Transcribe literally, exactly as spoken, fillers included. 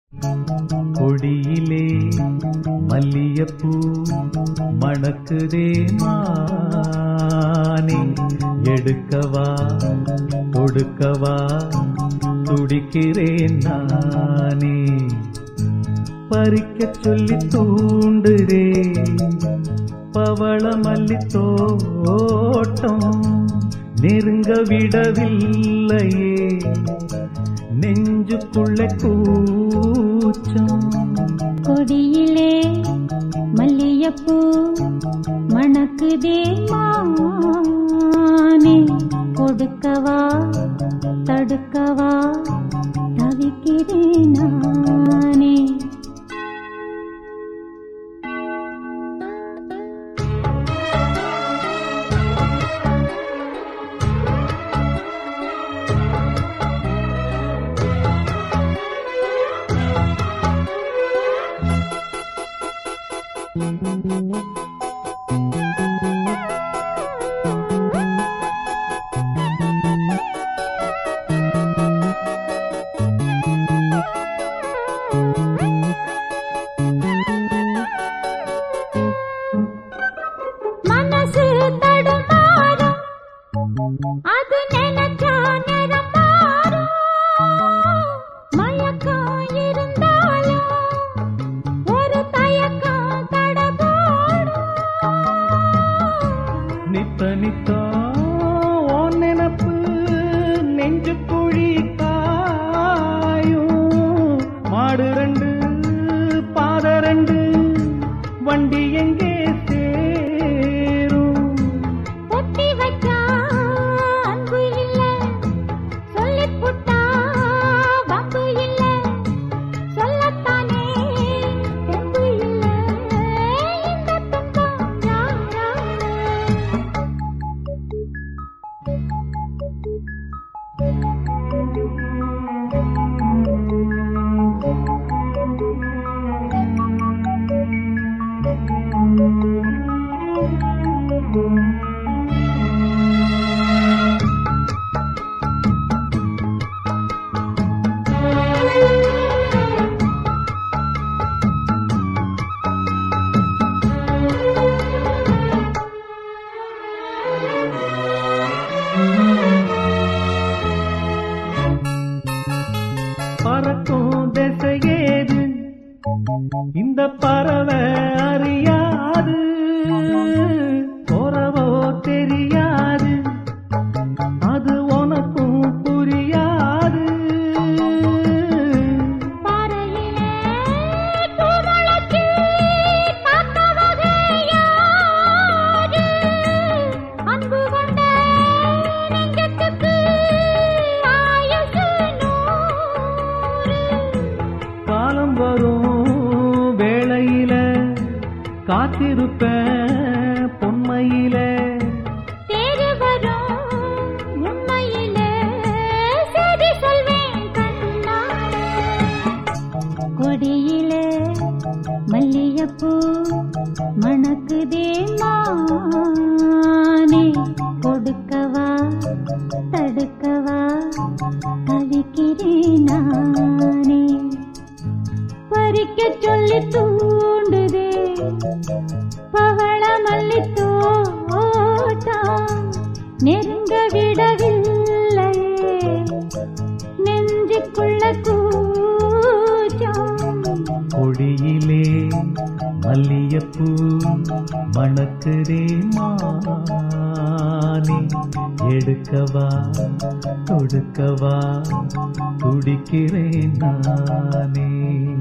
கொடியிலே மல்லியப்பூ மணக்குதே மானே, எடுக்கவா கொடுக்கவா துடிக்கிறேன் நானே. பறிக்க சொல்லி தூண்டுதே பவள மல்லி தோட்டம், நெருங்க விடவில்லையே நெஞ்சுக்குள்ள கூச்சம். கொடியிலே மல்லியப்பூ மணக்குதே மானே, கொடுக்கவா தடுக்கவா தவிக்கிறேன் நானே. மனசு தடுமாறும், அது நினைச்சா நேரம் மாறும். மயக்கம் இருந்தாலும் ஒரு தயக்கம் தடபோடும். நித்த நித்தா உன் நினப்பு நெஞ்சு குழி காயும். மாடு ரெண்டு பாத ரெண்டு வண்டி எங்கே சேரும். பொட்டி வச்சா அன்பு இல்ல, சொல்லிப் புட்டா வம்பு இல்ல. சொல்லத்தானே தெம்பு இல்ல, இந்த துன்பம் யாரால. பறக்கும் திசையேது இந்த பறவை அறியாது, போறவோ தெரியாது அது உனக்கும் புரியாது. பாறையிலே பூமுளைச்சி பார்த்த வகை யாரு? அன்பு கொண்ட நெஞ்சத்துக்கு ஆயுசு நூறு. காலம் வரும் வேளையில காத்திருப்பேன் பொன்மையில. தேடி வரும் உண்மையிலே செய்தி சொல்வேன் கண்ணால. கொடியிலே மல்லியப்பூ மணக்குதே மானே, கொடுக்கவா தடுக்கவா தவிக்கிறேன் நானே. பறிக்க சொல்லி தூண்டுதே பவள மல்லி தோட்டம், நெருங்க விடவில்லையே நெஞ்சுக்குள்ள கூச்சம். கொடியிலே மல்லியப்பூ மணக்குதே மானே, எடுக்கவா கொடுக்கவா துடிக்கிறேன் நானே.